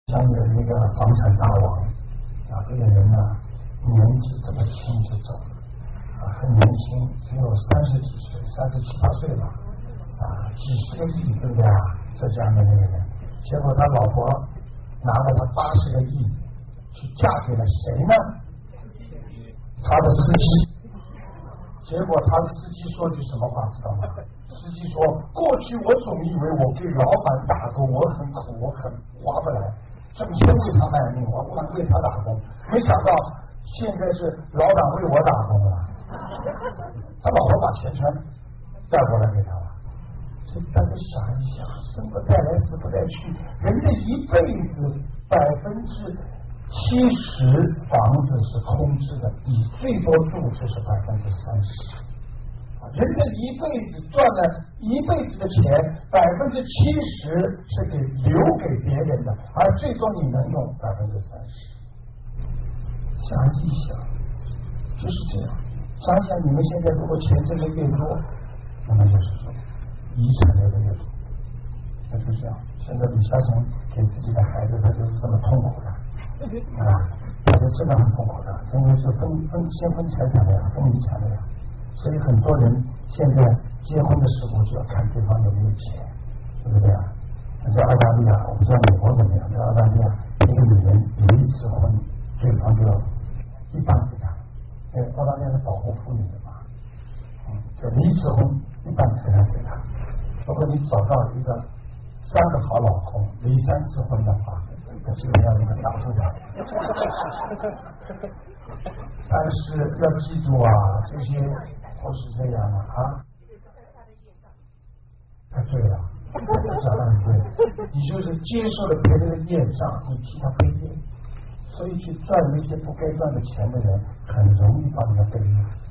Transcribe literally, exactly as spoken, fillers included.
像有一个房产大王啊，这个人呢年纪这么轻就走了啊，很年轻，只有三十几岁，三十七八岁吧啊，几十个亿，对不对啊？浙江的那个人，结果他老婆拿了他八十个亿去嫁给了谁呢？他的司机。结果他的司机说句什么话知道吗？司机说，过去我总以为我给老板打工我很苦，我很划不来，整天为他卖命，我不能为他打工，没想到现在是老板为我打工了。他老婆把钱全带过来给他了。所以大家想一想，生不带来死不带去，人的一辈子百分之七十房子是空置的，你最多住就是百分之三十。人的一辈子赚了一辈子的钱，百分之七十是给留给别人的，而最多你能用百分之三十。想一想，就是这样。想想你们现在如果钱挣的越多，那么就是说遗产留的越多，那就这样。现在李嘉诚给自己的孩子，他就是这么痛苦的。啊，他就真的很痛苦的，因为是分分先分财产的呀，分遗产的呀，所以很多人现在结婚的时候就要看对方有没有钱，对不对啊？在澳大利亚，我不知道美国怎么样，在澳大利亚，一个女人离一次婚，对方就要一半给她，因为澳大利亚是保护妇女的嘛，嗯，就离一次婚，一半才能给她。如果你找到一个三个好老公，离三次婚的话，基本上一个大富豪。但是要记住啊，这些都是这样的啊。太对了，讲得很对，你就是接受了别人的业障，你替他背业，所以去赚那些不该赚的钱的人，很容易帮人家背业。